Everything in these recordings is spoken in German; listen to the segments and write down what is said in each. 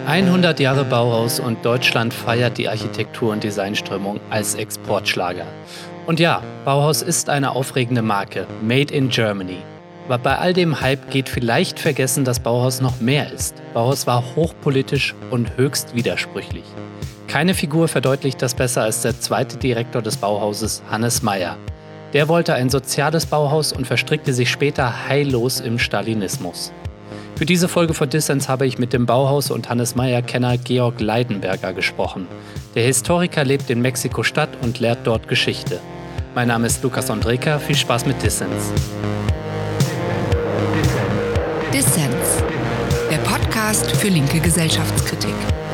100 Jahre Bauhaus und Deutschland feiert die Architektur- und Designströmung als Exportschlager. Und ja, Bauhaus ist eine aufregende Marke, made in Germany. Aber bei all dem Hype geht vielleicht vergessen, dass Bauhaus noch mehr ist. Bauhaus war hochpolitisch und höchst widersprüchlich. Keine Figur verdeutlicht das besser als der zweite Direktor des Bauhauses, Hannes Meyer. Der wollte ein soziales Bauhaus und verstrickte sich später heillos im Stalinismus. Für diese Folge von Dissens habe ich mit dem Bauhaus- und Hannes Meyer-Kenner Georg Leidenberger gesprochen. Der Historiker lebt in Mexiko-Stadt und lehrt dort Geschichte. Mein Name ist Lukas Andreka, viel Spaß mit Dissens. Dissens, der Podcast für linke Gesellschaftskritik.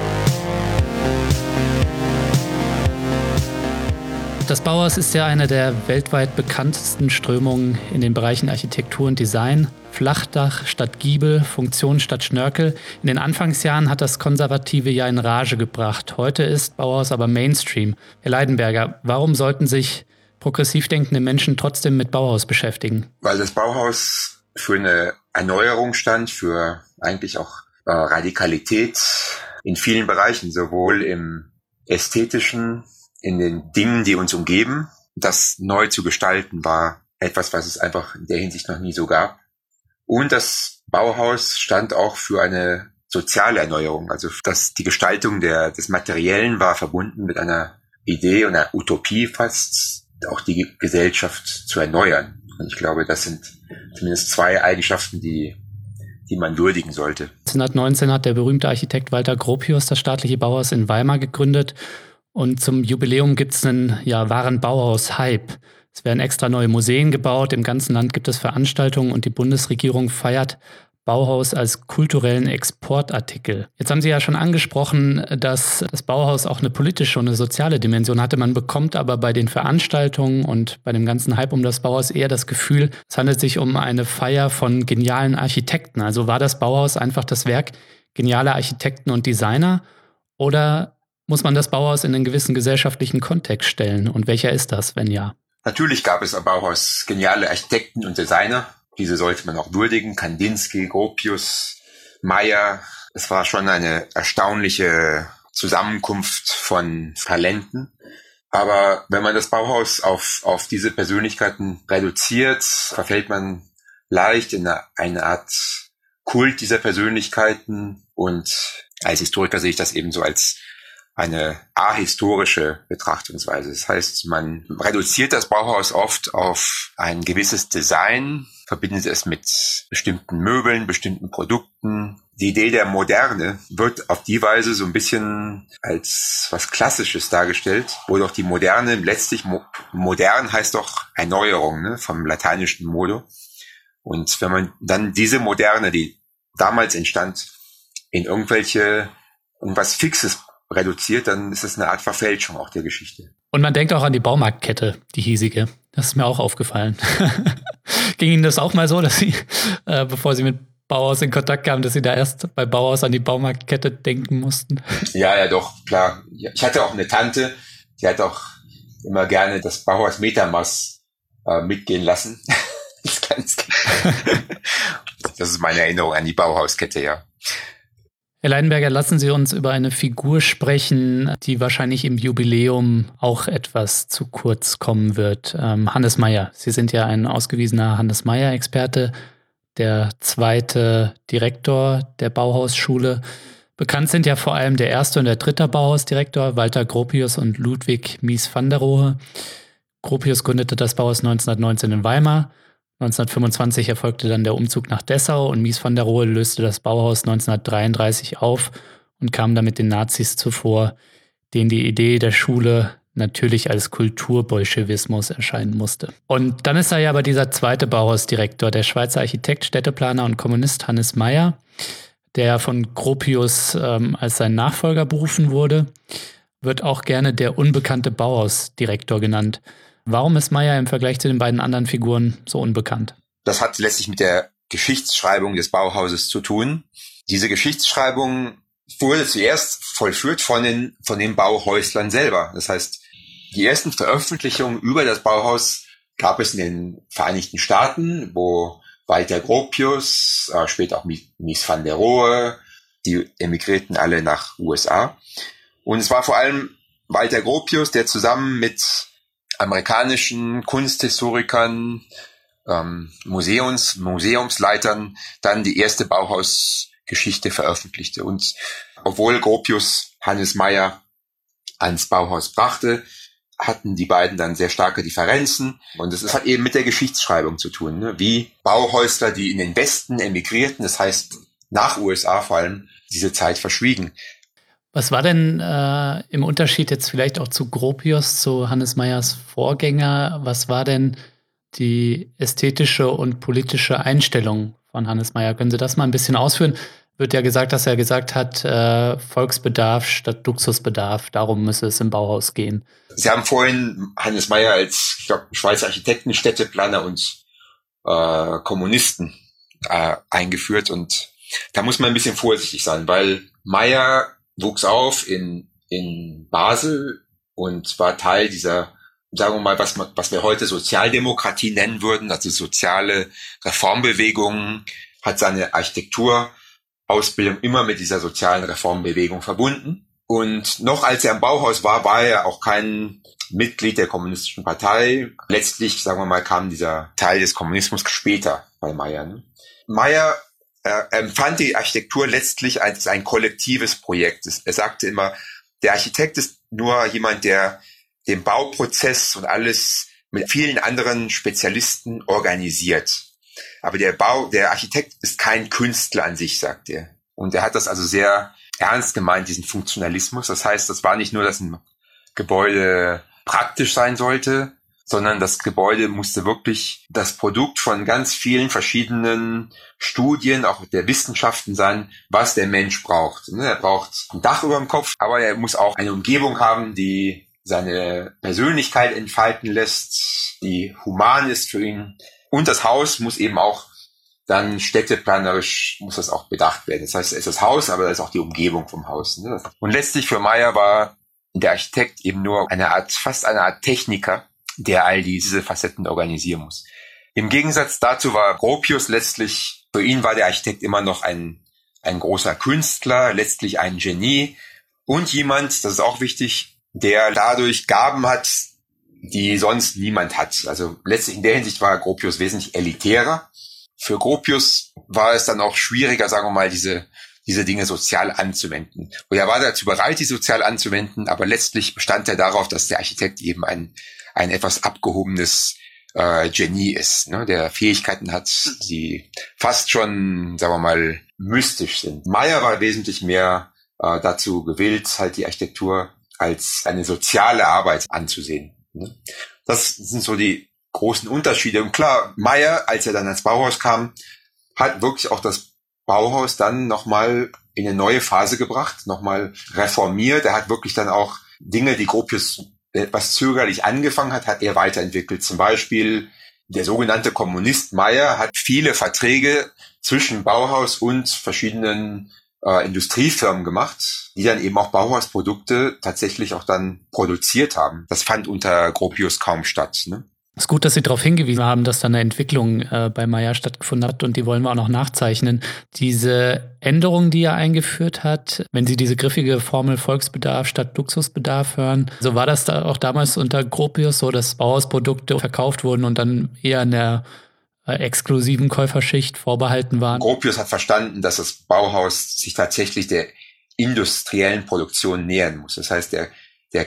Das Bauhaus ist ja eine der weltweit bekanntesten Strömungen in den Bereichen Architektur und Design. Flachdach statt Giebel, Funktion statt Schnörkel. In den Anfangsjahren hat das Konservative ja in Rage gebracht. Heute ist Bauhaus aber Mainstream. Herr Leidenberger, warum sollten sich progressiv denkende Menschen trotzdem mit Bauhaus beschäftigen? Weil das Bauhaus für eine Erneuerung stand, für eigentlich auch Radikalität in vielen Bereichen, sowohl im ästhetischen, in den Dingen, die uns umgeben. Das neu zu gestalten war etwas, was es einfach in der Hinsicht noch nie so gab. Und das Bauhaus stand auch für eine soziale Erneuerung. Also die Gestaltung des Materiellen war verbunden mit einer Idee und einer Utopie fast, auch die Gesellschaft zu erneuern. Und ich glaube, das sind zumindest zwei Eigenschaften, die man würdigen sollte. 1919 hat der berühmte Architekt Walter Gropius das staatliche Bauhaus in Weimar gegründet. Und zum Jubiläum gibt es einen wahren Bauhaus-Hype. Es werden extra neue Museen gebaut, im ganzen Land gibt es Veranstaltungen und die Bundesregierung feiert Bauhaus als kulturellen Exportartikel. Jetzt haben Sie ja schon angesprochen, dass das Bauhaus auch eine politische und eine soziale Dimension hatte. Man bekommt aber bei den Veranstaltungen und bei dem ganzen Hype um das Bauhaus eher das Gefühl, es handelt sich um eine Feier von genialen Architekten. Also war das Bauhaus einfach das Werk genialer Architekten und Designer oder muss man das Bauhaus in einen gewissen gesellschaftlichen Kontext stellen? Und welcher ist das, wenn ja? Natürlich gab es am Bauhaus geniale Architekten und Designer. Diese sollte man auch würdigen. Kandinsky, Gropius, Meyer. Es war schon eine erstaunliche Zusammenkunft von Talenten. Aber wenn man das Bauhaus auf diese Persönlichkeiten reduziert, verfällt man leicht in eine Art Kult dieser Persönlichkeiten. Und als Historiker sehe ich das eben so als eine ahistorische Betrachtungsweise. Das heißt, man reduziert das Bauhaus oft auf ein gewisses Design, verbindet es mit bestimmten Möbeln, bestimmten Produkten. Die Idee der Moderne wird auf die Weise so ein bisschen als was Klassisches dargestellt, wo doch die Moderne letztlich, modern heißt doch Erneuerung, ne, vom lateinischen modo. Und wenn man dann diese Moderne, die damals entstand, in irgendwas Fixes reduziert, dann ist es eine Art Verfälschung auch der Geschichte. Und man denkt auch an die Baumarktkette, die hiesige. Das ist mir auch aufgefallen. Ging Ihnen das auch mal so, dass Sie, bevor Sie mit Bauhaus in Kontakt kamen, dass Sie da erst bei Bauhaus an die Baumarktkette denken mussten? Ja, doch, klar. Ich hatte auch eine Tante, die hat auch immer gerne das Bauhaus Metamaß mitgehen lassen. Das ist meine Erinnerung an die Bauhauskette, ja. Herr Leidenberger, lassen Sie uns über eine Figur sprechen, die wahrscheinlich im Jubiläum auch etwas zu kurz kommen wird. Hannes Meyer. Sie sind ja ein ausgewiesener Hannes Meyer-Experte, der zweite Direktor der Bauhausschule. Bekannt sind ja vor allem der erste und der dritte Bauhausdirektor, Walter Gropius und Ludwig Mies van der Rohe. Gropius gründete das Bauhaus 1919 in Weimar. 1925 erfolgte dann der Umzug nach Dessau und Mies van der Rohe löste das Bauhaus 1933 auf und kam damit den Nazis zuvor, denen die Idee der Schule natürlich als Kulturbolschewismus erscheinen musste. Und dann ist da ja aber dieser zweite Bauhausdirektor, der Schweizer Architekt, Städteplaner und Kommunist Hannes Meyer, der von Gropius als sein Nachfolger berufen wurde, wird auch gerne der unbekannte Bauhausdirektor genannt. Warum ist Meyer im Vergleich zu den beiden anderen Figuren so unbekannt? Das hat letztlich mit der Geschichtsschreibung des Bauhauses zu tun. Diese Geschichtsschreibung wurde zuerst vollführt von den Bauhäuslern selber. Das heißt, die ersten Veröffentlichungen über das Bauhaus gab es in den Vereinigten Staaten, wo Walter Gropius, später auch Mies van der Rohe, Die emigrierten alle nach USA. Und es war vor allem Walter Gropius, der zusammen mit amerikanischen Kunsthistorikern, Museumsleitern dann die erste Bauhausgeschichte veröffentlichte. Und obwohl Gropius Hannes Meyer ans Bauhaus brachte, hatten die beiden dann sehr starke Differenzen. Und das hat eben mit der Geschichtsschreibung zu tun, ne? Wie Bauhäusler, die in den Westen emigrierten, das heißt nach USA vor allem, diese Zeit verschwiegen. Was war denn im Unterschied jetzt vielleicht auch zu Gropius, zu Hannes Meyers Vorgänger, was war denn die ästhetische und politische Einstellung von Hannes Meyer? Können Sie das mal ein bisschen ausführen? Wird ja gesagt, dass er gesagt hat, Volksbedarf statt Luxusbedarf, darum müsse es im Bauhaus gehen. Sie haben vorhin Hannes Meyer als, ich glaube, Schweizer Architekten, Städteplaner und Kommunisten eingeführt. Und da muss man ein bisschen vorsichtig sein, weil Meyer wuchs auf in Basel und war Teil dieser, sagen wir mal, was wir heute Sozialdemokratie nennen würden, also soziale Reformbewegungen, hat seine Architekturausbildung immer mit dieser sozialen Reformbewegung verbunden. Und noch als er im Bauhaus war, war er auch kein Mitglied der Kommunistischen Partei. Letztlich, sagen wir mal, kam dieser Teil des Kommunismus später bei Meyer. Ne? Meyer empfand die Architektur letztlich als ein kollektives Projekt. Er sagte immer, der Architekt ist nur jemand, der den Bauprozess und alles mit vielen anderen Spezialisten organisiert. Aber der Architekt ist kein Künstler an sich, sagt er. Und er hat das also sehr ernst gemeint, diesen Funktionalismus. Das heißt, das war nicht nur, dass ein Gebäude praktisch sein sollte, sondern das Gebäude musste wirklich das Produkt von ganz vielen verschiedenen Studien, auch der Wissenschaften sein, was der Mensch braucht. Er braucht ein Dach über dem Kopf, aber er muss auch eine Umgebung haben, die seine Persönlichkeit entfalten lässt, die human ist für ihn. Und das Haus muss eben auch dann städteplanerisch, muss das auch bedacht werden. Das heißt, es ist das Haus, aber es ist auch die Umgebung vom Haus. Und letztlich für Meyer war der Architekt eben nur fast eine Art Techniker, der all diese Facetten organisieren muss. Im Gegensatz dazu war Gropius letztlich, für ihn war der Architekt immer noch ein großer Künstler, letztlich ein Genie und jemand, das ist auch wichtig, der dadurch Gaben hat, die sonst niemand hat. Also letztlich in der Hinsicht war Gropius wesentlich elitärer. Für Gropius war es dann auch schwieriger, sagen wir mal, diese Dinge sozial anzuwenden. Und er war dazu bereit, die sozial anzuwenden, aber letztlich bestand er darauf, dass der Architekt eben ein etwas abgehobenes Genie ist, ne, der Fähigkeiten hat, die fast schon, sagen wir mal, mystisch sind. Meyer war wesentlich mehr dazu gewillt, halt die Architektur als eine soziale Arbeit anzusehen. Ne? Das sind so die großen Unterschiede. Und klar, Meyer, als er dann ans Bauhaus kam, hat wirklich auch das Bauhaus dann nochmal in eine neue Phase gebracht, nochmal reformiert. Er hat wirklich dann auch Dinge, die Gropius etwas zögerlich angefangen hat er weiterentwickelt. Zum Beispiel der sogenannte Kommunist Meyer hat viele Verträge zwischen Bauhaus und verschiedenen Industriefirmen gemacht, die dann eben auch Bauhausprodukte tatsächlich auch dann produziert haben. Das fand unter Gropius kaum statt, ne? Es ist gut, dass Sie darauf hingewiesen haben, dass da eine Entwicklung bei Meyer stattgefunden hat und die wollen wir auch noch nachzeichnen. Diese Änderung, die er eingeführt hat, wenn Sie diese griffige Formel Volksbedarf statt Luxusbedarf hören, so war das da auch damals unter Gropius so, dass Bauhausprodukte verkauft wurden und dann eher in der exklusiven Käuferschicht vorbehalten waren. Gropius hat verstanden, dass das Bauhaus sich tatsächlich der industriellen Produktion nähern muss. Das heißt, der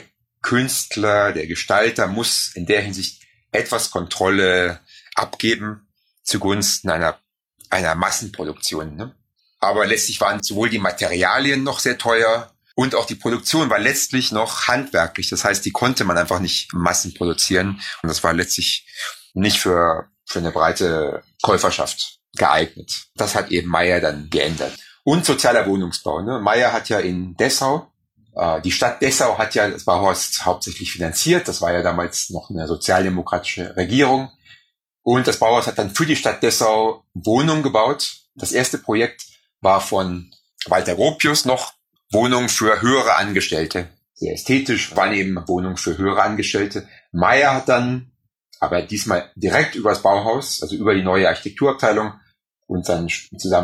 Künstler, der Gestalter muss in der Hinsicht etwas Kontrolle abgeben zugunsten einer Massenproduktion. Ne? Aber letztlich waren sowohl die Materialien noch sehr teuer und auch die Produktion war letztlich noch handwerklich. Das heißt, die konnte man einfach nicht Massen produzieren und das war letztlich nicht für eine breite Käuferschaft geeignet. Das hat eben Meyer dann geändert. Und sozialer Wohnungsbau. Ne? Meyer hat ja in Dessau, die Stadt Dessau hat ja das Bauhaus hauptsächlich finanziert. Das war ja damals noch eine sozialdemokratische Regierung. Und das Bauhaus hat dann für die Stadt Dessau Wohnungen gebaut. Das erste Projekt war von Walter Gropius noch Wohnungen für höhere Angestellte. Sehr ästhetisch waren eben Wohnungen für höhere Angestellte. Meyer hat dann, aber diesmal direkt über das Bauhaus, also über die neue Architekturabteilung und dann zusammen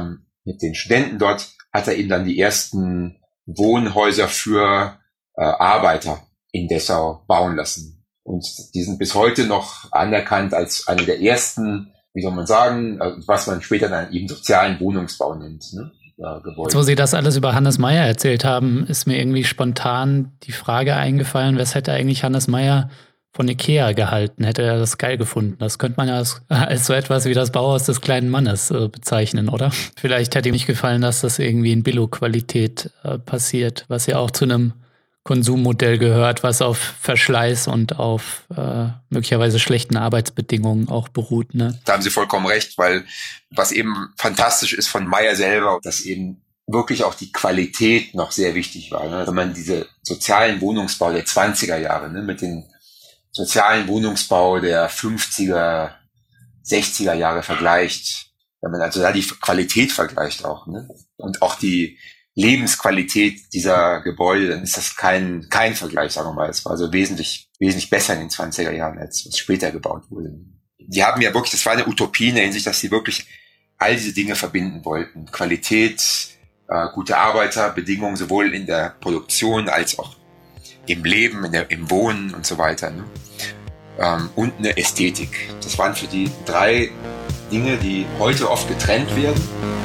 mit den Studenten dort, hat er eben dann die ersten Wohnhäuser für Arbeiter in Dessau bauen lassen. Und die sind bis heute noch anerkannt als eine der ersten, wie soll man sagen, was man später dann eben sozialen Wohnungsbau nennt, ne? Gebäude. Jetzt, wo Sie das alles über Hannes Meyer erzählt haben, ist mir irgendwie spontan die Frage eingefallen, was hätte eigentlich Hannes Meyer von Ikea gehalten? Hätte er das geil gefunden? Das könnte man ja als so etwas wie das Bauhaus des kleinen Mannes bezeichnen, oder? Vielleicht hätte ihm nicht gefallen, dass das irgendwie in Billo-Qualität passiert, was ja auch zu einem Konsummodell gehört, was auf Verschleiß und auf möglicherweise schlechten Arbeitsbedingungen auch beruht. Ne? Da haben Sie vollkommen recht, weil was eben fantastisch ist von Meyer selber, dass eben wirklich auch die Qualität noch sehr wichtig war. Ne? Wenn man diese sozialen Wohnungsbau der 20er Jahre mit den sozialen Wohnungsbau der 50er, 60er Jahre vergleicht, wenn man also da die Qualität vergleicht auch, ne? Und auch die Lebensqualität dieser Gebäude, dann ist das kein Vergleich, sagen wir mal. Es war also wesentlich besser in den 20er Jahren, als was später gebaut wurde. Die haben ja wirklich, das war eine Utopie in der Hinsicht, dass sie wirklich all diese Dinge verbinden wollten. Qualität, gute Arbeiterbedingungen, sowohl in der Produktion als auch im Leben, im Wohnen und so weiter. Ne? Und eine Ästhetik. Das waren für die 3 Dinge, die heute oft getrennt werden.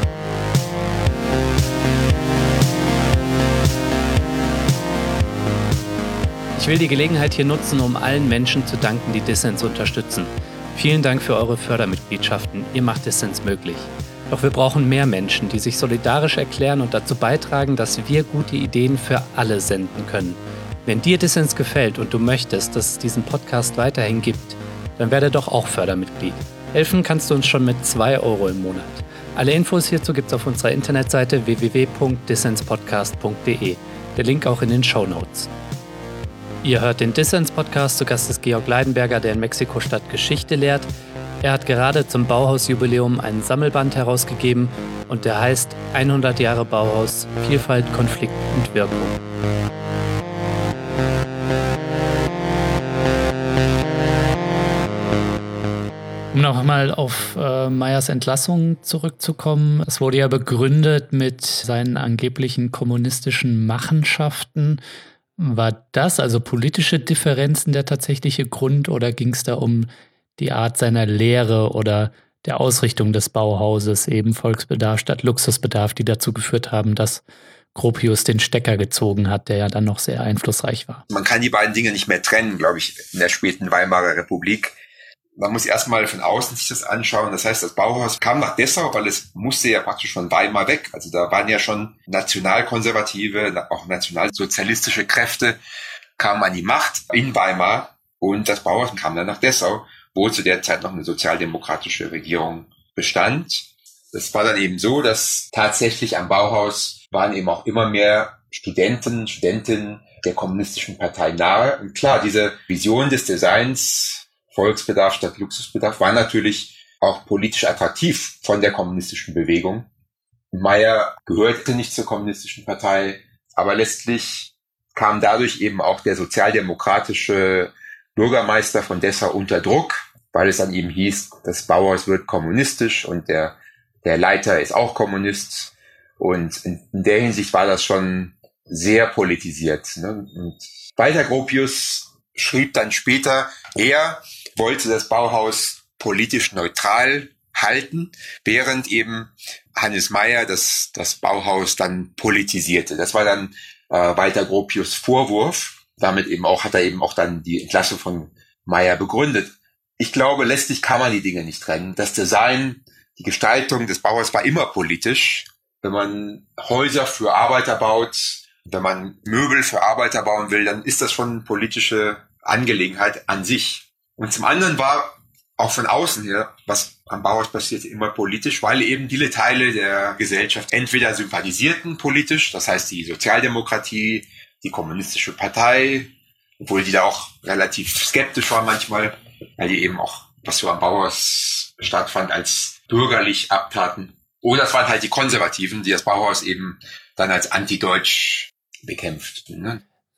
Ich will die Gelegenheit hier nutzen, um allen Menschen zu danken, die Dissens unterstützen. Vielen Dank für eure Fördermitgliedschaften. Ihr macht Dissens möglich. Doch wir brauchen mehr Menschen, die sich solidarisch erklären und dazu beitragen, dass wir gute Ideen für alle senden können. Wenn dir Dissens gefällt und du möchtest, dass es diesen Podcast weiterhin gibt, dann werde doch auch Fördermitglied. Helfen kannst du uns schon mit 2 € im Monat. Alle Infos hierzu gibt's auf unserer Internetseite www.dissenspodcast.de. Der Link auch in den Shownotes. Ihr hört den Dissens-Podcast, zu Gast ist Georg Leidenberger, der in Mexiko-Stadt Geschichte lehrt. Er hat gerade zum Bauhausjubiläum einen Sammelband herausgegeben und der heißt 100 Jahre Bauhaus, Vielfalt, Konflikt und Wirkung. Um nochmal auf Meyers Entlassung zurückzukommen. Es wurde ja begründet mit seinen angeblichen kommunistischen Machenschaften. War das also politische Differenzen der tatsächliche Grund oder ging es da um die Art seiner Lehre oder der Ausrichtung des Bauhauses, eben Volksbedarf statt Luxusbedarf, die dazu geführt haben, dass Gropius den Stecker gezogen hat, der ja dann noch sehr einflussreich war? Man kann die beiden Dinge nicht mehr trennen, glaube ich, in der späten Weimarer Republik. Man muss erstmal von außen sich das anschauen. Das heißt, das Bauhaus kam nach Dessau, weil es musste ja praktisch von Weimar weg. Also da waren ja schon nationalkonservative, auch nationalsozialistische Kräfte, kamen an die Macht in Weimar. Und das Bauhaus kam dann nach Dessau, wo zu der Zeit noch eine sozialdemokratische Regierung bestand. Es war dann eben so, dass tatsächlich am Bauhaus waren eben auch immer mehr Studentinnen der kommunistischen Partei nahe. Und klar, diese Vision des Designs, Volksbedarf statt Luxusbedarf, war natürlich auch politisch attraktiv von der kommunistischen Bewegung. Meyer gehörte nicht zur kommunistischen Partei, aber letztlich kam dadurch eben auch der sozialdemokratische Bürgermeister von Dessau unter Druck, weil es dann eben hieß, das Bauhaus wird kommunistisch und der Leiter ist auch Kommunist. Und in der Hinsicht war das schon sehr politisiert. Ne? Und Walter Gropius schrieb dann später, er wollte das Bauhaus politisch neutral halten, während eben Hannes Meyer das Bauhaus dann politisierte. Das war dann Walter Gropius' Vorwurf. Damit eben auch hat er eben auch dann die Entlassung von Meyer begründet. Ich glaube, letztlich kann man die Dinge nicht trennen. Das Design, die Gestaltung des Bauhauses war immer politisch. Wenn man Häuser für Arbeiter baut, wenn man Möbel für Arbeiter bauen will, dann ist das schon eine politische Angelegenheit an sich. Und zum anderen war auch von außen her, was am Bauhaus passierte, immer politisch, weil eben viele Teile der Gesellschaft entweder sympathisierten politisch, das heißt die Sozialdemokratie, die kommunistische Partei, obwohl die da auch relativ skeptisch waren manchmal, weil die eben auch, was so am Bauhaus stattfand, als bürgerlich abtaten. Oder es waren halt die Konservativen, die das Bauhaus eben dann als antideutsch bekämpften. Ne?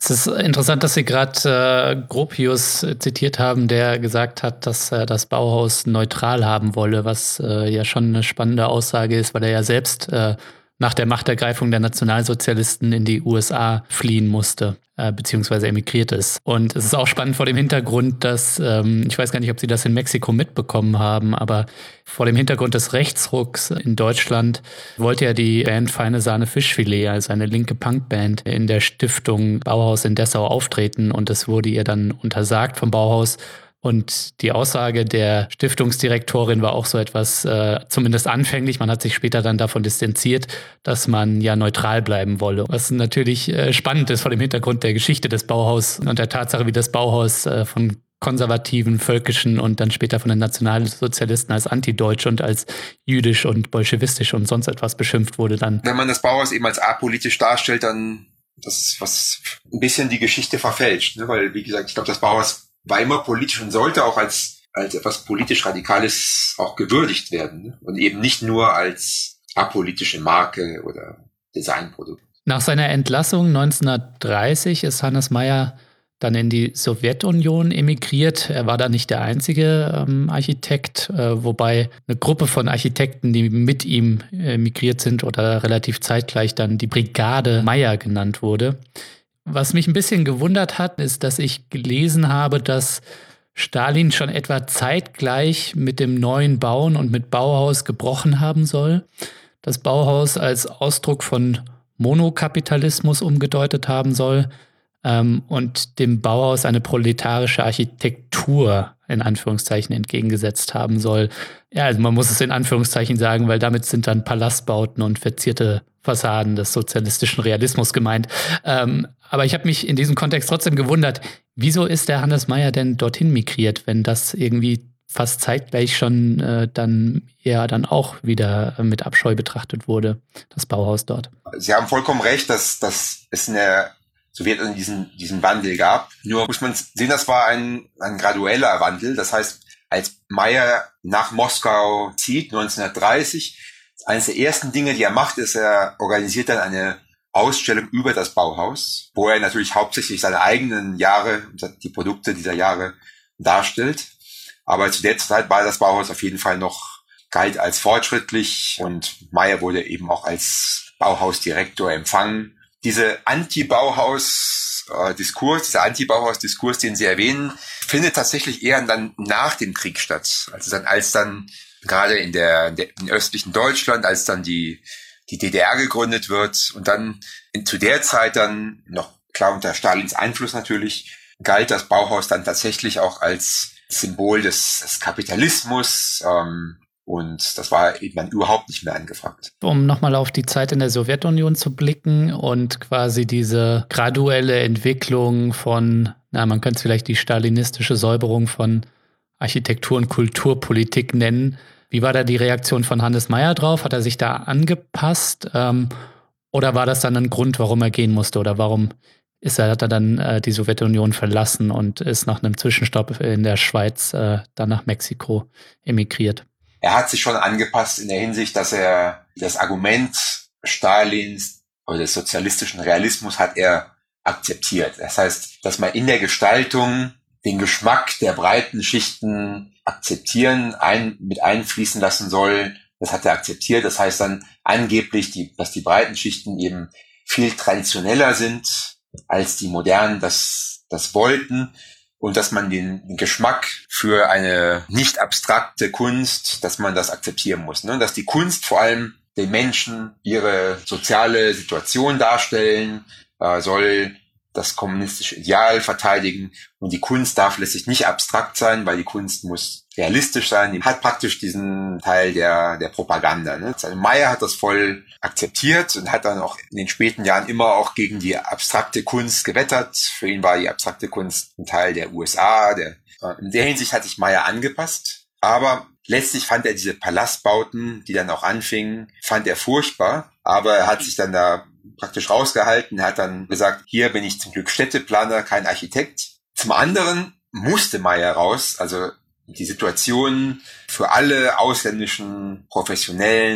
Es ist interessant, dass Sie gerade Gropius zitiert haben, der gesagt hat, dass er das Bauhaus neutral haben wolle, was ja schon eine spannende Aussage ist, weil er ja selbst nach der Machtergreifung der Nationalsozialisten in die USA fliehen musste, beziehungsweise emigriert ist. Und es ist auch spannend vor dem Hintergrund, dass, ich weiß gar nicht, ob Sie das in Mexiko mitbekommen haben, aber vor dem Hintergrund des Rechtsrucks in Deutschland wollte ja die Band Feine Sahne Fischfilet, also eine linke Punkband, in der Stiftung Bauhaus in Dessau auftreten und es wurde ihr dann untersagt vom Bauhaus. Und die Aussage der Stiftungsdirektorin war auch so etwas, zumindest anfänglich, man hat sich später dann davon distanziert, dass man ja neutral bleiben wolle. Was natürlich spannend ist vor dem Hintergrund der Geschichte des Bauhaus und der Tatsache, wie das Bauhaus von konservativen, völkischen und dann später von den Nationalsozialisten als antideutsch und als jüdisch und bolschewistisch und sonst etwas beschimpft wurde dann. Wenn man das Bauhaus eben als apolitisch darstellt, dann das ist was ein bisschen die Geschichte verfälscht, ne? Weil, wie gesagt, ich glaube, das Bauhaus war immer politisch und sollte auch als etwas politisch Radikales auch gewürdigt werden, ne? Und eben nicht nur als apolitische Marke oder Designprodukt. Nach seiner Entlassung 1930 ist Hannes Mayer dann in die Sowjetunion emigriert. Er war da nicht der einzige Architekt, wobei eine Gruppe von Architekten, die mit ihm emigriert sind oder relativ zeitgleich dann die Brigade Mayer genannt wurde. Was mich ein bisschen gewundert hat, ist, dass ich gelesen habe, dass Stalin schon etwa zeitgleich mit dem neuen Bauen und mit Bauhaus gebrochen haben soll. Das Bauhaus als Ausdruck von Monokapitalismus umgedeutet haben soll und dem Bauhaus eine proletarische Architektur in Anführungszeichen entgegengesetzt haben soll. Ja, also man muss es in Anführungszeichen sagen, weil damit sind dann Palastbauten und verzierte Fassaden des sozialistischen Realismus gemeint. Aber ich habe mich in diesem Kontext trotzdem gewundert, wieso ist der Hannes Mayer denn dorthin migriert, wenn das irgendwie fast zeitgleich schon dann eher dann auch wieder mit Abscheu betrachtet wurde, das Bauhaus dort. Sie haben vollkommen recht, dass es in der Sowjetunion diesen Wandel gab. Nur muss man sehen, das war ein gradueller Wandel. Das heißt, als Mayer nach Moskau zieht, 1930, eines der ersten Dinge, die er macht, ist, er organisiert dann eine Ausstellung über das Bauhaus, wo er natürlich hauptsächlich seine eigenen Jahre, die Produkte dieser Jahre darstellt. Aber zu der Zeit war das Bauhaus auf jeden Fall galt als fortschrittlich und Mayer wurde eben auch als Bauhausdirektor empfangen. Dieser Anti-Bauhaus-Diskurs, den Sie erwähnen, findet tatsächlich eher dann nach dem Krieg statt. Also als dann gerade in östlichen Deutschland, als dann die DDR gegründet wird und dann zu der Zeit dann noch klar unter Stalins Einfluss natürlich, galt das Bauhaus dann tatsächlich auch als Symbol des Kapitalismus, und das war eben dann überhaupt nicht mehr angefragt. Um nochmal auf die Zeit in der Sowjetunion zu blicken und quasi diese graduelle Entwicklung von, man könnte es vielleicht die stalinistische Säuberung von Architektur- und Kulturpolitik nennen. Wie war da die Reaktion von Hannes Mayer drauf? Hat er sich da angepasst? Oder war das dann ein Grund, warum er gehen musste? Oder hat er dann die Sowjetunion verlassen und ist nach einem Zwischenstopp in der Schweiz dann nach Mexiko emigriert? Er hat sich schon angepasst in der Hinsicht, dass er das Argument Stalins oder des sozialistischen Realismus hat er akzeptiert. Das heißt, dass man in der Gestaltung den Geschmack der breiten Schichten akzeptieren, mit einfließen lassen soll. Das hat er akzeptiert. Das heißt dann angeblich, dass die breiten Schichten eben viel traditioneller sind als die modernen das wollten. Und dass man den Geschmack für eine nicht abstrakte Kunst, dass man das akzeptieren muss. Ne? Dass die Kunst vor allem den Menschen ihre soziale Situation darstellen soll, das kommunistische Ideal verteidigen. Und die Kunst darf letztlich nicht abstrakt sein, weil die Kunst muss realistisch sein. Die hat praktisch diesen Teil der Propaganda. Ne? Also Mayer hat das voll akzeptiert und hat dann auch in den späten Jahren immer auch gegen die abstrakte Kunst gewettert. Für ihn war die abstrakte Kunst ein Teil der USA. In der Hinsicht hat sich Mayer angepasst. Aber letztlich fand er diese Palastbauten, die dann auch anfingen, fand er furchtbar. Aber er hat sich dann da praktisch rausgehalten. Er hat dann gesagt, hier bin ich zum Glück Städteplaner, kein Architekt. Zum anderen musste Mayer raus, also die Situation für alle ausländischen Professionellen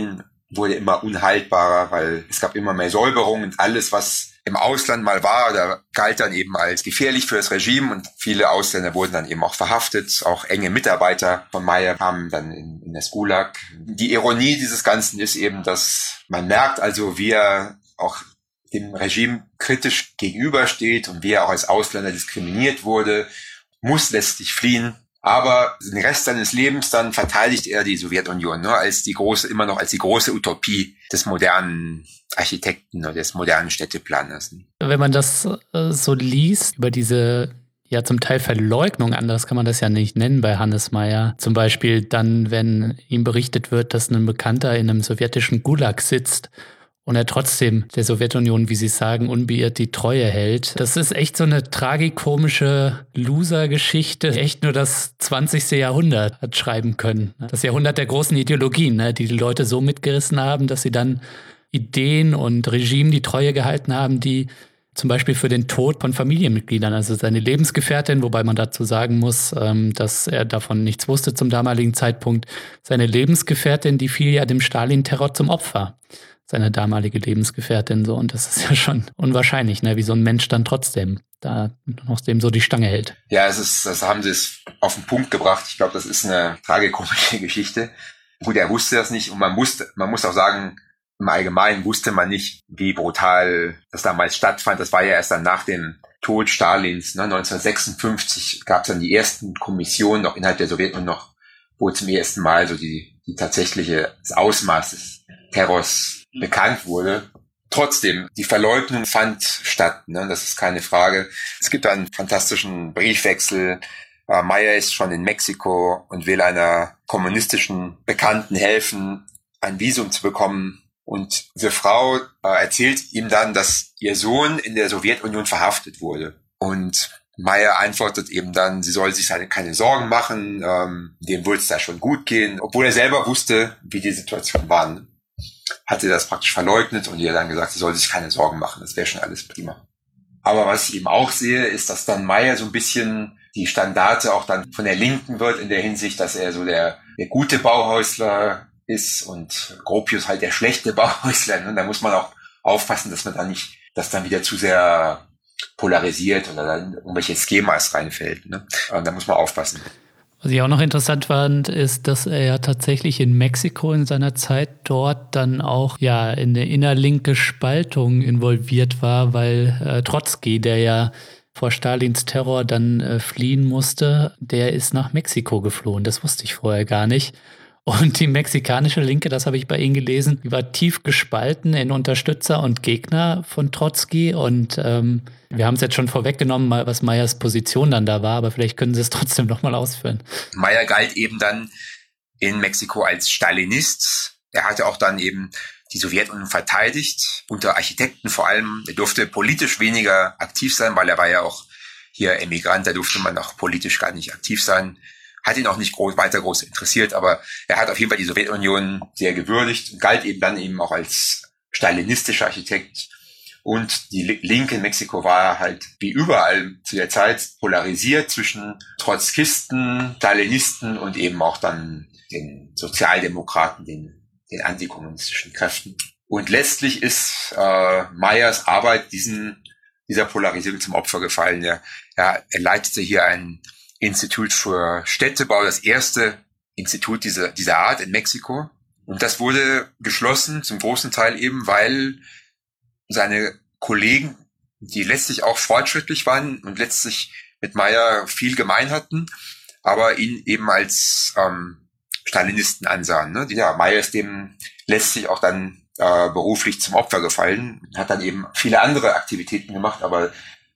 wurde immer unhaltbarer, weil es gab immer mehr Säuberungen und alles, was im Ausland mal war, da galt dann eben als gefährlich für das Regime und viele Ausländer wurden dann eben auch verhaftet. Auch enge Mitarbeiter von Meyer kamen dann in das Gulag. Die Ironie dieses Ganzen ist eben, dass man merkt also, wie er auch dem Regime kritisch gegenübersteht und wie er auch als Ausländer diskriminiert wurde, muss letztlich fliehen. Aber den Rest seines Lebens dann verteidigt er die Sowjetunion, ne, immer noch als die große Utopie des modernen Architekten oder des modernen Städteplaners. Wenn man das so liest, über diese ja zum Teil Verleugnung, anders kann man das ja nicht nennen bei Hannes Meyer. Zum Beispiel dann, wenn ihm berichtet wird, dass ein Bekannter in einem sowjetischen Gulag sitzt und er trotzdem der Sowjetunion, wie Sie sagen, unbeirrt die Treue hält. Das ist echt so eine tragikomische Loser-Geschichte. Echt nur das 20. Jahrhundert hat schreiben können. Das Jahrhundert der großen Ideologien, ne, die Leute so mitgerissen haben, dass sie dann Ideen und Regime die Treue gehalten haben, die zum Beispiel für den Tod von Familienmitgliedern, also seine Lebensgefährtin, wobei man dazu sagen muss, dass er davon nichts wusste zum damaligen Zeitpunkt, seine Lebensgefährtin, die fiel ja dem Stalin-Terror zum Opfer. Seine damalige Lebensgefährtin so. Und das ist ja schon unwahrscheinlich, ne, wie so ein Mensch dann trotzdem da noch dem so die Stange hält. Ja, das haben sie es auf den Punkt gebracht. Ich glaube, das ist eine tragikomische Geschichte. Gut, er wusste das nicht und man muss auch sagen, im Allgemeinen wusste man nicht, wie brutal das damals stattfand. Das war ja erst dann nach dem Tod Stalins, ne, 1956 gab es dann die ersten Kommissionen noch innerhalb der Sowjetunion noch, wo zum ersten Mal so die tatsächliche das Ausmaß des Terrors bekannt wurde. Trotzdem, die Verleugnung fand statt, ne? Das ist keine Frage. Es gibt einen fantastischen Briefwechsel. Meyer ist schon in Mexiko und will einer kommunistischen Bekannten helfen, ein Visum zu bekommen. Und diese Frau erzählt ihm dann, dass ihr Sohn in der Sowjetunion verhaftet wurde. Und Meyer antwortet eben dann, sie soll sich keine Sorgen machen, dem würde es da schon gut gehen. Obwohl er selber wusste, wie die Situation war, hat sie das praktisch verleugnet und ihr dann gesagt, sie soll sich keine Sorgen machen, das wäre schon alles prima. Aber was ich eben auch sehe, ist, dass dann Meyer so ein bisschen die Standarte auch dann von der Linken wird, in der Hinsicht, dass er so der gute Bauhäusler ist und Gropius halt der schlechte Bauhäusler. Ne? Da muss man auch aufpassen, dass man dann nicht, das dann wieder zu sehr polarisiert oder dann irgendwelche Schemas reinfällt. Ne? Da muss man aufpassen. Was ich auch noch interessant fand, ist, dass er ja tatsächlich in Mexiko in seiner Zeit dort dann auch ja in eine innerlinke Spaltung involviert war, weil Trotzki, der ja vor Stalins Terror dann fliehen musste, der ist nach Mexiko geflohen. Das wusste ich vorher gar nicht. Und die mexikanische Linke, das habe ich bei Ihnen gelesen, die war tief gespalten in Unterstützer und Gegner von Trotzki. Und wir haben es jetzt schon vorweggenommen, was Meyers Position dann da war, aber vielleicht können Sie es trotzdem noch mal ausführen. Meyer galt eben dann in Mexiko als Stalinist. Er hatte auch dann eben die Sowjetunion verteidigt, unter Architekten vor allem. Er durfte politisch weniger aktiv sein, weil er war ja auch hier Emigrant, da durfte man auch politisch gar nicht aktiv sein. Hat ihn auch nicht weiter groß interessiert, aber er hat auf jeden Fall die Sowjetunion sehr gewürdigt und galt eben dann eben auch als stalinistischer Architekt. Und die Linke in Mexiko war halt wie überall zu der Zeit polarisiert zwischen Trotzkisten, Stalinisten und eben auch dann den Sozialdemokraten, den antikommunistischen Kräften. Und letztlich ist Meyers Arbeit dieser Polarisierung zum Opfer gefallen. Er leitete hier ein Institut für Städtebau, das erste Institut dieser Art in Mexiko. Und das wurde geschlossen, zum großen Teil eben, weil seine Kollegen, die letztlich auch fortschrittlich waren und letztlich mit Meyer viel gemein hatten, aber ihn eben als Stalinisten ansahen. Ne? Meyer ist dem letztlich auch dann beruflich zum Opfer gefallen, hat dann eben viele andere Aktivitäten gemacht, aber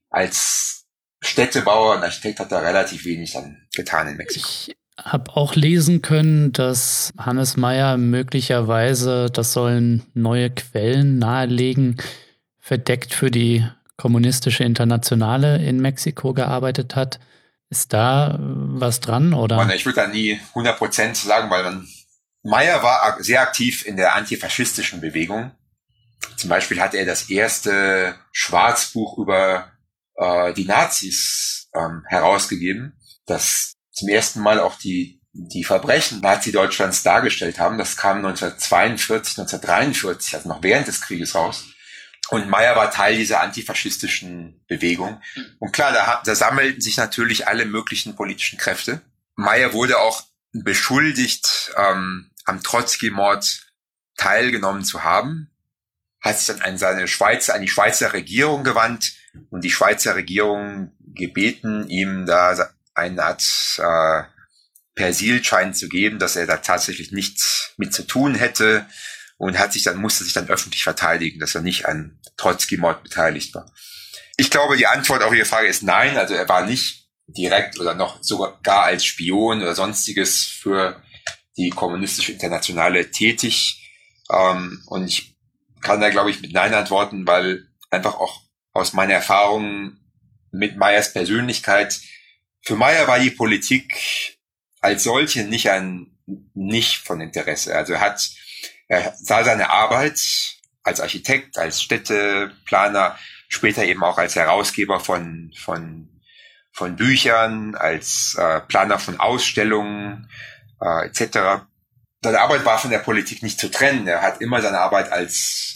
als Städtebauer und Architekt hat er relativ wenig dann getan in Mexiko. Ich habe auch lesen können, dass Hannes Meyer möglicherweise, das sollen neue Quellen nahelegen, verdeckt für die kommunistische Internationale in Mexiko gearbeitet hat. Ist da was dran, oder? Ich würde da nie 100% sagen, weil Meyer war sehr aktiv in der antifaschistischen Bewegung. Zum Beispiel hat er das erste Schwarzbuch über die Nazis herausgegeben, das zum ersten Mal auch die die Verbrechen Nazi-Deutschlands dargestellt haben. Das kam 1942, 1943, also noch während des Krieges raus. Und Meyer war Teil dieser antifaschistischen Bewegung. Und klar, da sammelten sich natürlich alle möglichen politischen Kräfte. Meyer wurde auch beschuldigt, am Trotzki-Mord teilgenommen zu haben, hat sich dann an die Schweizer Regierung gewandt und die Schweizer Regierung gebeten, ihm da eine Art Persilschein zu geben, dass er da tatsächlich nichts mit zu tun hätte, und musste sich dann öffentlich verteidigen, dass er nicht an Trotzki-Mord beteiligt war. Ich glaube, die Antwort auf Ihre Frage ist nein, also er war nicht direkt oder noch sogar gar als Spion oder sonstiges für die kommunistische Internationale tätig. Und ich kann da, glaube ich, mit Nein antworten, weil einfach auch aus meiner Erfahrung mit Meyers Persönlichkeit, für Meyer war die Politik als solche nicht von Interesse. Also er sah seine Arbeit als Architekt, als Städteplaner, später eben auch als Herausgeber von Büchern, als Planer von Ausstellungen etc. Seine Arbeit war von der Politik nicht zu trennen. Er hat immer seine Arbeit als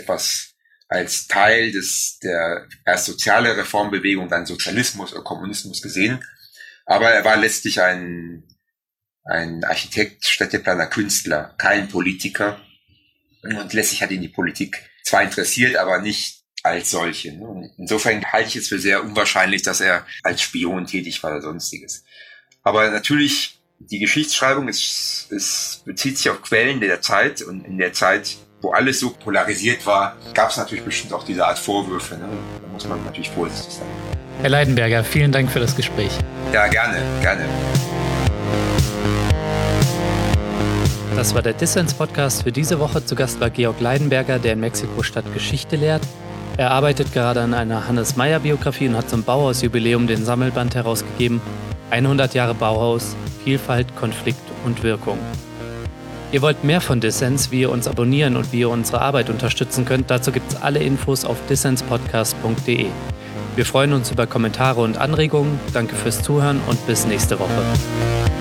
Teil der erst soziale Reformbewegung, dann Sozialismus oder Kommunismus gesehen. Aber er war letztlich ein Architekt, Städteplaner, Künstler, kein Politiker. Und letztlich hat ihn die Politik zwar interessiert, aber nicht als solche. Und insofern halte ich es für sehr unwahrscheinlich, dass er als Spion tätig war oder sonstiges. Aber natürlich, die Geschichtsschreibung bezieht sich auf Quellen der Zeit, und in der Zeit, wo alles so polarisiert war, gab es natürlich bestimmt auch diese Art Vorwürfe. Da muss man natürlich vorsichtig sein. Herr Leidenberger, vielen Dank für das Gespräch. Ja, gerne. Das war der Dissens-Podcast für diese Woche. Zu Gast war Georg Leidenberger, der in Mexiko-Stadt Geschichte lehrt. Er arbeitet gerade an einer Hannes-Meyer-Biografie und hat zum Bauhaus-Jubiläum den Sammelband herausgegeben: 100 Jahre Bauhaus, Vielfalt, Konflikt und Wirkung. Ihr wollt mehr von Dissens, wie ihr uns abonnieren und wie ihr unsere Arbeit unterstützen könnt, dazu gibt es alle Infos auf dissenspodcast.de. Wir freuen uns über Kommentare und Anregungen. Danke fürs Zuhören und bis nächste Woche.